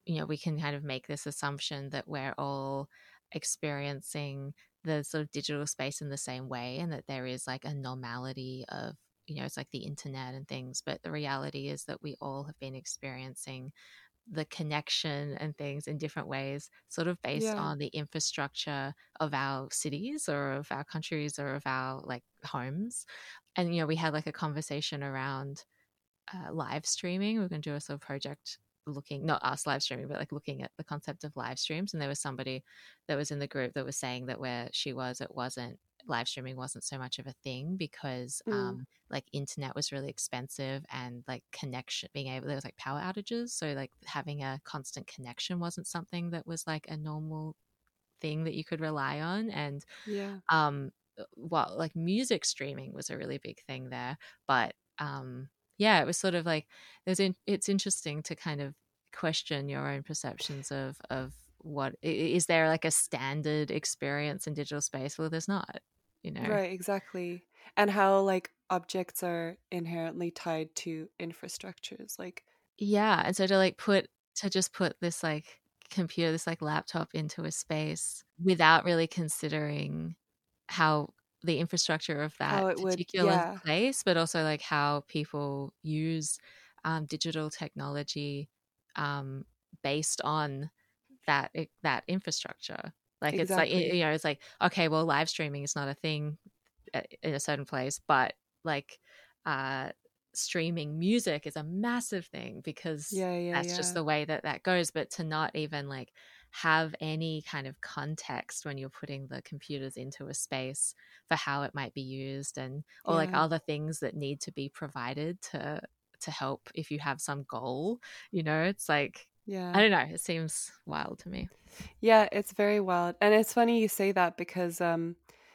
you know, we can kind of make this assumption that we're all experiencing the sort of digital space in the same way, and that there is like a normality of, you know, it's like the internet and things. But the reality is that we all have been experiencing the connection and things in different ways, sort of based
Yeah.
on the infrastructure of our cities or of our countries or of our like homes. And, you know, we had like a conversation around uh, live streaming. We're going to do a sort of project looking, not us live streaming, but like looking at the concept of live streams. And there was somebody that was in the group that was saying that where she was, it wasn't, live streaming wasn't so much of a thing because
Mm.
um like internet was really expensive, and like connection, being able, there was like power outages, so like having a constant connection wasn't something that was like a normal thing that you could rely on. And
Yeah.
um well, like music streaming was a really big thing there. But um yeah, it was sort of like there's in, it's interesting to kind of question your own perceptions of of what is there like a standard experience in digital space. Well, there's not, you know.
Right, exactly. And how like objects are inherently tied to infrastructures. Like,
Yeah, and so to like put to just put this like computer, this like laptop into a space without really considering how the infrastructure of
how
that
it would,
particular
yeah,
place, but also like how people use um, digital technology um, based on that i- that infrastructure. Like it's like y- you
exactly.
know, it's like okay, well, live streaming is not a thing uh, in a certain place, but like uh, streaming music is a massive thing because
Yeah, yeah,
that's just
yeah.
the way that that goes. But to not even like have any kind of context when you're putting the computers into a space for how it might be used, and or like
Yeah.
other things that need to be provided to to help if you have some goal, you know, it's like I
Yeah.
don't know, it seems wild to me.
Yeah, it's very wild. And it's funny you say that because um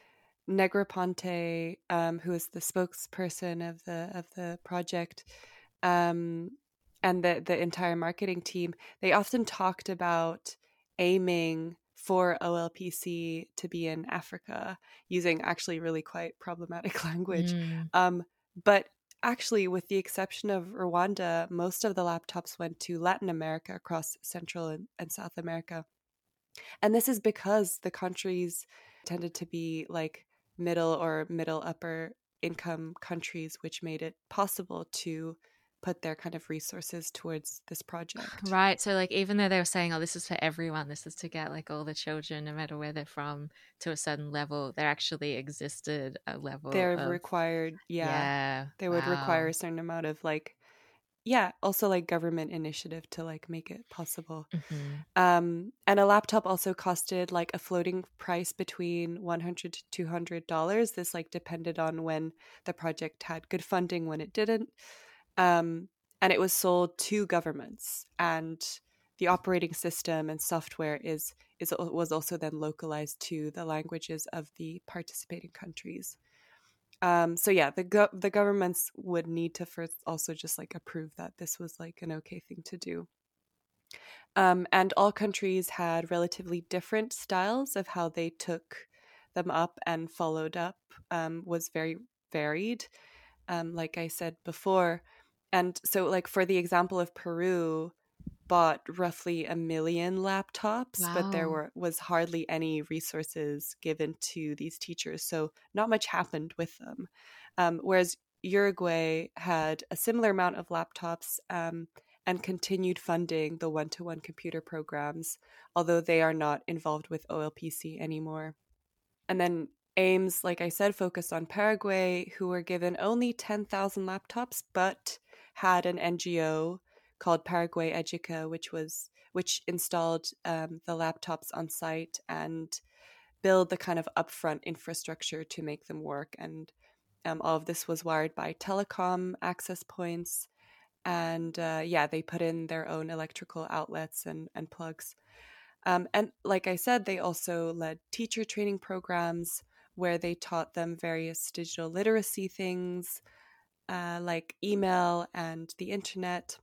Negroponte, um, who is the spokesperson of the of the project, um, and the the entire marketing team, they often talked about aiming for O L P C to be in Africa, using actually really quite problematic language.
Mm.
Um, but actually, with the exception of Rwanda, most of the laptops went to Latin America, across Central and, and South America. And this is because the countries tended to be like middle or middle upper income countries, which made it possible to put their kind of resources towards this project.
Right. So, like, even though they were saying, oh, this is for everyone, this is to get like all the children, no matter where they're from, to a certain level, there actually existed a level
They're
of,
required, yeah,
yeah,
they would require
wow.
a certain amount of like, yeah, also like government initiative to like make it possible.
Hmm.
Um, and a laptop also costed like a floating price between one hundred to two hundred dollars. This like depended on when the project had good funding, when it didn't. Um, and it was sold to governments, and the operating system and software is is was also then localized to the languages of the participating countries. Um, so yeah, the go- the governments would need to first also just like approve that this was like an okay thing to do. Um, and all countries had relatively different styles of how they took them up and followed up, um, was very varied, um, like I said before. And so, like, for the example of Peru, bought roughly a million laptops, but there
Wow.
were was hardly any resources given to these teachers. So not much happened with them. Um, whereas Uruguay had a similar amount of laptops, um, and continued funding the one-to-one computer programs, although they are not involved with O L P C anymore. And then Ames, like I said, focused on Paraguay, who were given only ten thousand laptops, but had an N G O called Paraguay Educa, which was which installed um, the laptops on site and build the kind of upfront infrastructure to make them work. And um, all of this was wired by telecom access points. And uh, yeah, they put in their own electrical outlets and, and plugs. Um, and like I said, they also led teacher training programs where they taught them various digital literacy things, uh, like email and the internet.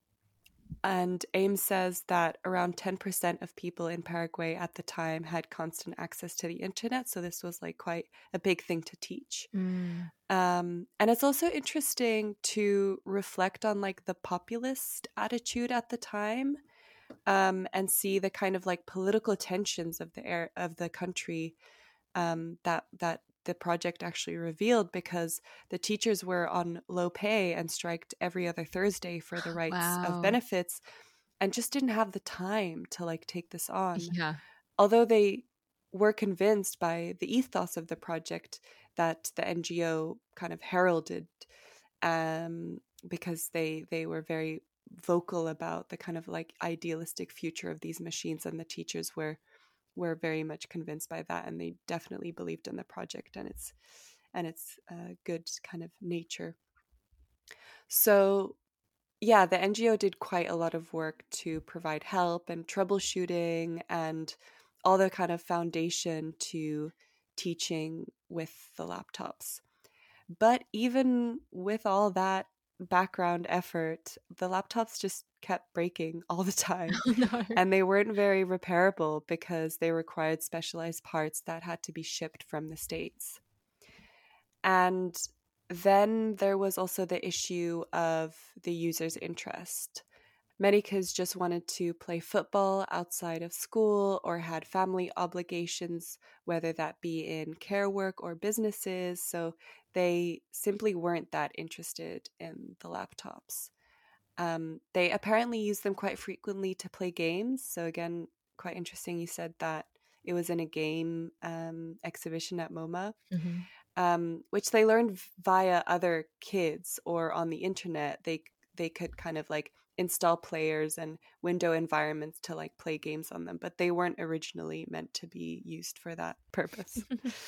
And Ames says that around ten percent of people in Paraguay at the time had constant access to the internet. So this was like quite a big thing to teach.
Mm.
Um, and it's also interesting to reflect on like the populist attitude at the time. um, and see the kind of like political tensions of the air of the country um, that that the project actually revealed, because the teachers were on low pay and striked every other Thursday for the rights of
Wow.
benefits, and just didn't have the time to like take this on.
Yeah.
Although they were convinced by the ethos of the project that the N G O kind of heralded, um, because they they were very vocal about the kind of like idealistic future of these machines, and the teachers were were very much convinced by that, and they definitely believed in the project and its and its uh, good kind of nature. So yeah, the N G O did quite a lot of work to provide help and troubleshooting and all the kind of foundation to teaching with the laptops. But even with all that background effort, the laptops just kept breaking all the time.
Oh, no.
And they weren't very repairable because they required specialized parts that had to be shipped from the States. And then there was also the issue of the user's interest. Many kids just wanted to play football outside of school or had family obligations, whether that be in care work or businesses. So they simply weren't that interested in the laptops. Um, they apparently use them quite frequently to play games. So, again, quite interesting. You said that it was in a game um, exhibition at MoMA,
Mm-hmm.
um, which they learned via other kids or on the internet. They they could kind of like install players and window environments to like play games on them, but they weren't originally meant to be used for that purpose.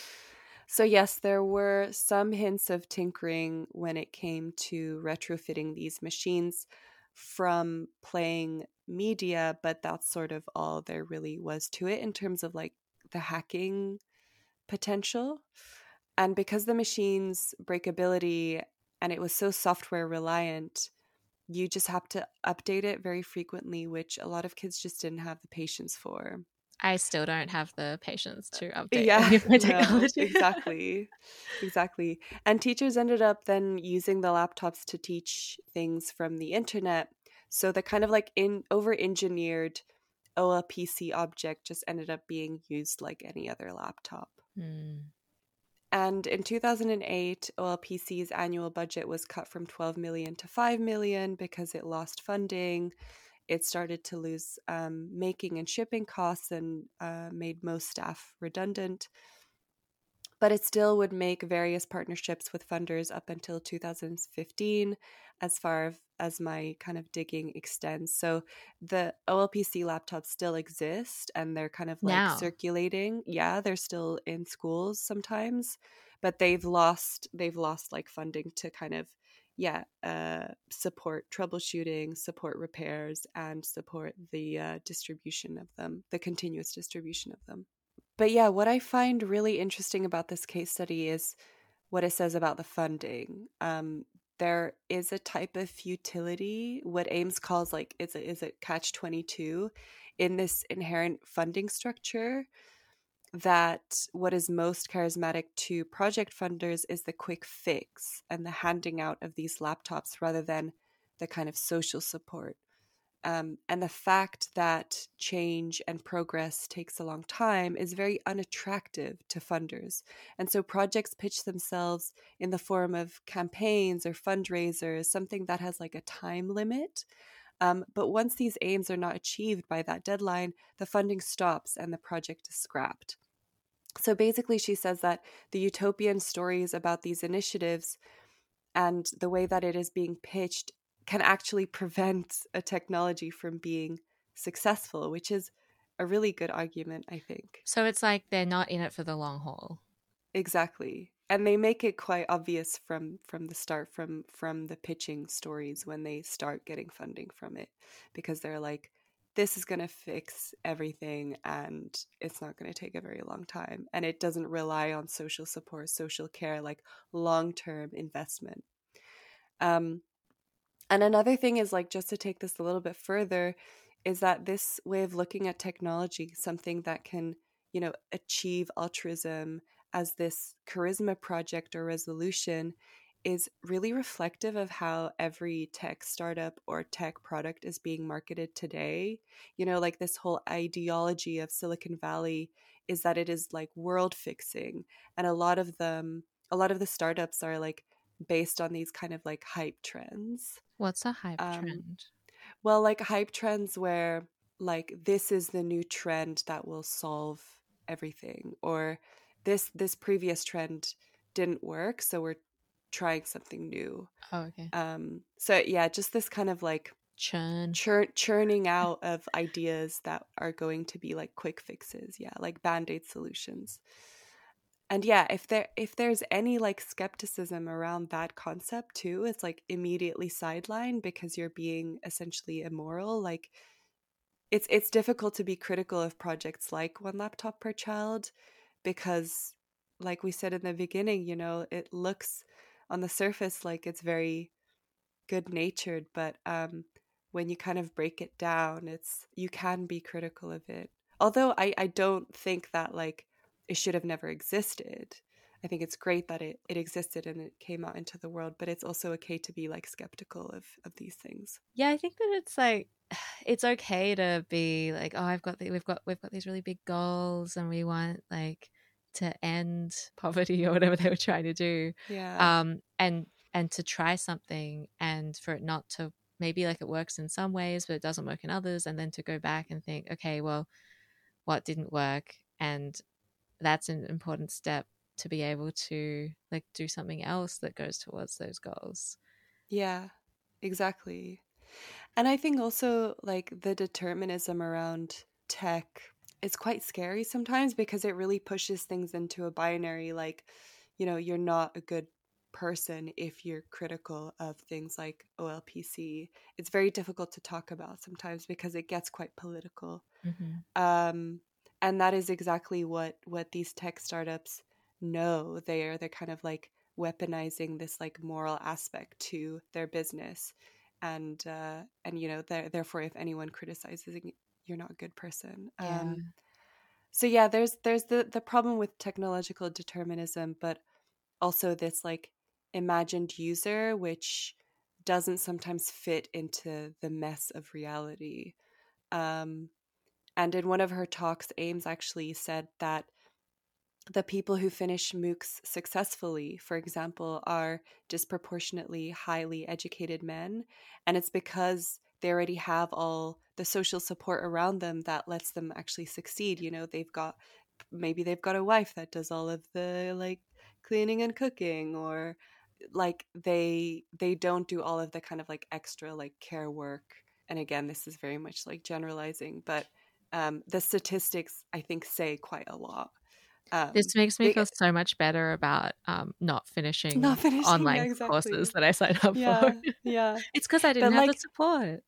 So yes, there were some hints of tinkering when it came to retrofitting these machines from playing media, but that's sort of all there really was to it in terms of like the hacking potential. And because the machine's breakability and it was so software reliant, you just have to update it very frequently, which a lot of kids just didn't have the patience for.
I still don't have the patience to update
Yeah,
any of my
no,
technology.
exactly. Exactly. And teachers ended up then using the laptops to teach things from the internet. So the kind of like in over engineered O L P C object just ended up being used like any other laptop.
Mm.
And in two thousand eight, O L P C's annual budget was cut from twelve million to five million because it lost funding. It started to lose um, making and shipping costs and uh, made most staff redundant. But it still would make various partnerships with funders up until two thousand fifteen, as far as my kind of digging extends. So the O L P C laptops still exist and they're kind of like
Now.
circulating. Yeah, they're still in schools sometimes, but they've lost they've lost like funding to kind of yeah uh, support troubleshooting, support repairs, and support the uh, distribution of them, the continuous distribution of them. But yeah, what I find really interesting about this case study is what it says about the funding. Um, there is a type of futility, what Ames calls like is it is it catch twenty-two in this inherent funding structure, that what is most charismatic to project funders is the quick fix and the handing out of these laptops rather than the kind of social support. Um, and the fact that change and progress takes a long time is very unattractive to funders. And so projects pitch themselves in the form of campaigns or fundraisers, something that has like a time limit. Um, but once these aims are not achieved by that deadline, the funding stops and the project is scrapped. So basically, she says that the utopian stories about these initiatives and the way that it is being pitched can actually prevent a technology from being successful, which is a really good argument, I think.
So it's like they're not in it for the long haul.
Exactly. And they make it quite obvious from from the start, from from the pitching stories when they start getting funding from it, because they're like, this is going to fix everything and it's not going to take a very long time, and it doesn't rely on social support, social care, like long-term investment. um And another thing is, like, just to take this a little bit further, is that this way of looking at technology, something that can, you know, achieve altruism as this charisma project or resolution, is really reflective of how every tech startup or tech product is being marketed today. You know, like this whole ideology of Silicon Valley is that it is like world fixing. And a lot of them, a lot of the startups are like based on these kind of like hype trends.
What's a hype
Um,
trend?
well, like hype trends where like this is the new trend that will solve everything, or this this previous trend didn't work, so we're trying something new.
Oh, okay.
Um, so yeah, just this kind of like
Churn.
chur- churning out of ideas that are going to be like quick fixes. Yeah, like band-aid solutions. And yeah, if there if there's any like skepticism around that concept too, it's like immediately sidelined because you're being essentially immoral. Like it's it's difficult to be critical of projects like One Laptop Per Child because, like we said in the beginning, you know, it looks on the surface like it's very good natured, but um, when you kind of break it down, it's you can be critical of it. Although I, I don't think that like it should have never existed. I think it's great that it, it existed and it came out into the world, but it's also okay to be like skeptical of, of these things.
Yeah, I think that it's like it's okay to be like, oh, I've got the, we've got we've got these really big goals and we want like to end poverty or whatever they were trying to do.
Yeah.
Um and and to try something and for it not to, maybe like it works in some ways but it doesn't work in others, and then to go back and think, okay, well, what didn't work? And that's an important step to be able to like do something else that goes towards those goals.
Yeah, exactly. And I think also like the determinism around tech is quite scary sometimes because it really pushes things into a binary. Like, you know, you're not a good person if you're critical of things like O L P C. It's very difficult to talk about sometimes because it gets quite political.
Mm-hmm.
Um, and that is exactly what what these tech startups know. They are they're kind of like weaponizing this like moral aspect to their business, and uh, and you know therefore if anyone criticizes it, you're not a good person.
Yeah.
Um, so yeah, there's there's the the problem with technological determinism, but also this like imagined user which doesn't sometimes fit into the mess of reality. Um, and in one of her talks, Ames actually said that the people who finish MOOCs successfully, for example, are disproportionately highly educated men. And it's because they already have all the social support around them that lets them actually succeed. You know, they've got, maybe they've got a wife that does all of the like cleaning and cooking, or like they they don't do all of the kind of like extra like care work. And again, this is very much like generalizing, but um, the statistics I think say quite a lot. Um,
This makes me
they,
feel so much better about um, not finishing
not finishing, yeah,
online
exactly.
courses that I signed up for.
Yeah, yeah.
It's because I didn't
But
have the
like,
support.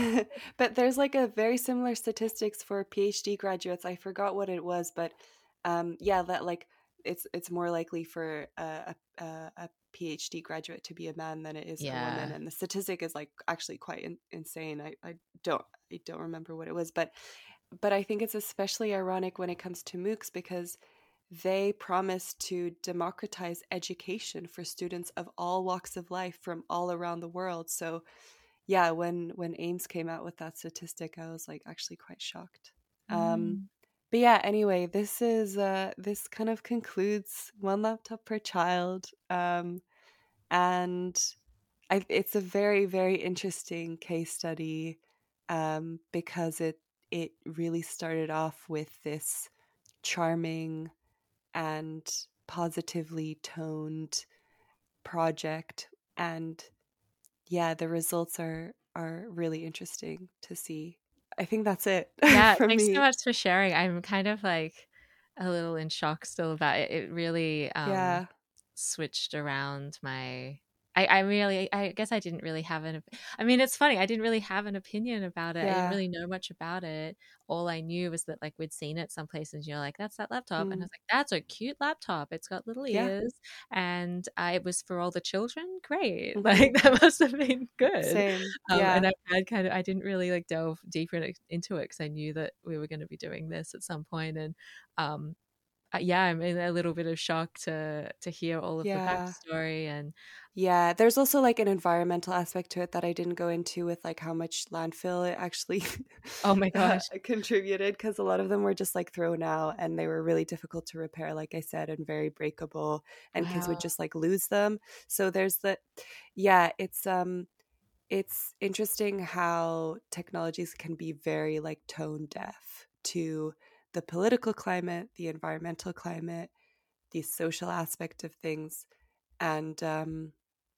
but there's like a very similar statistics for PhD graduates. I forgot what it was, but um, yeah, that like it's it's more likely for a, a, a PhD graduate to be a man than it is a woman,
Yeah.
and the statistic is like actually quite in, insane. I, I don't I don't remember what it was, but but I think it's especially ironic when it comes to MOOCs because they promise to democratize education for students of all walks of life from all around the world. So yeah, when when Ames came out with that statistic, I was like actually quite shocked. Um,
Mm.
but yeah, anyway, this is uh, this kind of concludes One Laptop Per Child, um, and I, it's a very very interesting case study um, because it it really started off with this charming and positively toned project, and yeah, the results are are really interesting to see. I think that's it
Yeah,
from
thanks so
me.
much for sharing. I'm kind of like a little in shock still about it. It really um
Yeah,
switched around my I, I really I guess I didn't really have an op- I mean, it's funny, I didn't really have an opinion about it. I didn't
yeah,
really know much about it. All I knew was that like we'd seen it some places, you know, like that's that laptop, and I
mm,
was like, that's a cute laptop, it's got little
yeah,
ears, and uh, it was for all the children, great.
hmm,
Like that must have been good.
same,
Um, and
yeah,
I had kind of I didn't really like delve deeper in, into it because I knew that we were going to be doing this at some point, and um, uh, yeah, I'm in a little bit of shock to to hear all of the
Yeah.
backstory. And
Yeah, there's also like an environmental aspect to it that I didn't go into with like how much landfill it actually
oh my
uh,
gosh.
contributed, because a lot of them were just like thrown out and they were really difficult to repair, like I said, and very breakable, and kids would
Wow.
just like lose them. So there's the, yeah, it's um it's interesting how technologies can be very like tone deaf to the political climate, the environmental climate, the social aspect of things. And um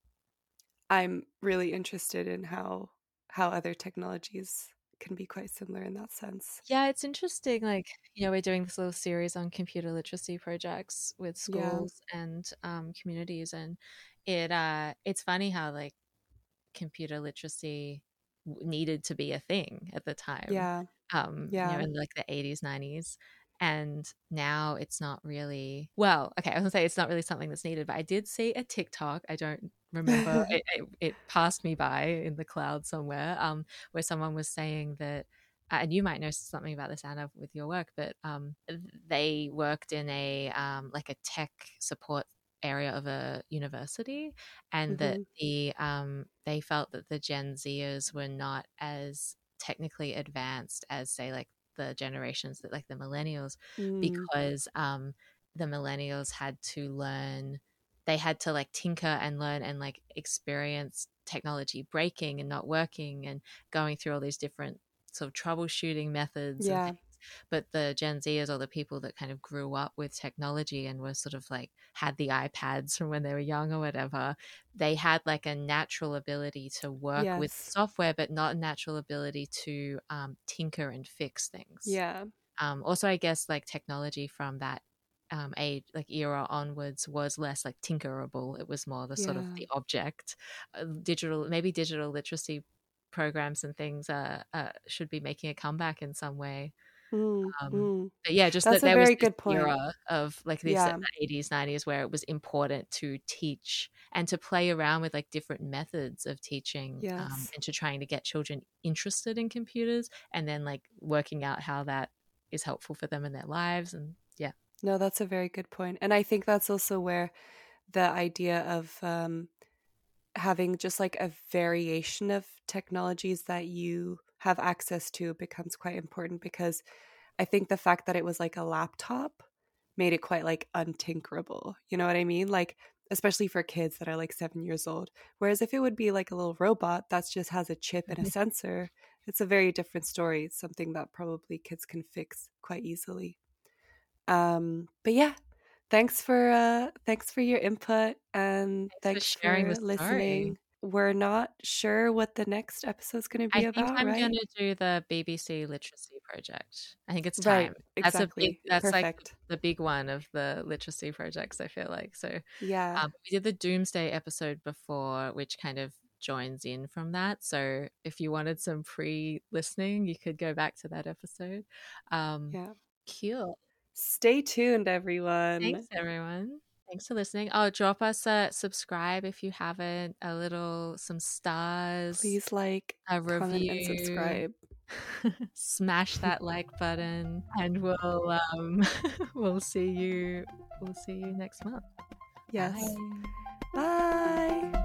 I'm really interested in how how other technologies can be quite similar in that sense.
Yeah, it's interesting. Like, you know, we're doing this little series on computer literacy projects with
Yeah.
schools and um, communities, and it uh, it's funny how like computer literacy w- needed to be a thing at the time.
Yeah.
Um, you know,
Yeah.
in like the eighties, nineties. And now it's not really, well, okay, I was gonna say it's not really something that's needed, but I did see a TikTok. I don't remember. It, it, it passed me by in the cloud somewhere, um, where someone was saying that, uh, and you might know something about this, Anna, with your work, but um, they worked in a um, like a tech support area of a university, and that
hmm
the um, they felt that the Gen Zers were not as technically advanced as, say, like the generations that like the millennials,
mm,
because um, the millennials had to learn, they had to like tinker and learn and like experience technology breaking and not working and going through all these different sort of troubleshooting methods and
yeah.
things. But the Gen Zers, or the people that kind of grew up with technology and were sort of like had the iPads from when they were young or whatever, they had like a natural ability to work with
Yes.
software, but not a natural ability to um, tinker and fix things.
Yeah.
Um, also, I guess like technology from that um, age, like era onwards, was less like tinkerable. It was more the sort of
Yeah.
the object. Uh, digital, maybe digital literacy programs and things uh, uh, should be making a comeback in some way.
Mm,
Um,
mm.
but yeah, just
That's
that
a
there was
very
this
good point.
era of like this uh,
Yeah.
eighties, nineties where it was important to teach and to play around with like different methods of teaching, um,
Yes.
and to trying to get children interested in computers, and then like working out how that is helpful for them in their lives. And yeah.
No, that's a very good point. And I think that's also where the idea of um, having just like a variation of technologies that you have access to becomes quite important, because I think the fact that it was like a laptop made it quite like untinkerable. You know what I mean? Like, especially for kids that are like seven years old. Whereas if it would be like a little robot that just has a chip and a sensor, it's a very different story. It's something that probably kids can fix quite easily. Um, but yeah, thanks for uh thanks for your input, and
Thanks for
thanks
sharing
for
the story.
listening. We're not sure what the next episode's going to
I
be
think
about,
I'm
right?
gonna do the B B C literacy project. I think it's
Right,
time. That's a big.
exactly.
That's like
Perfect.
the big one of the literacy projects, I feel like. So,
Yeah.
um, we did the Doomsday episode before, which kind of joins in from that. So, if you wanted some pre-listening, you could go back to that episode. Um,
Yeah.
cool.
Stay tuned,
Thanks,
everyone.
everyone. Thanks for listening. Oh, drop us a subscribe if you haven't. A little, some stars,
Please like,
a
comment, and
review.
subscribe.
Smash that like button, and we'll um we'll see you we'll see you next month.
Yes.
Bye.
Bye.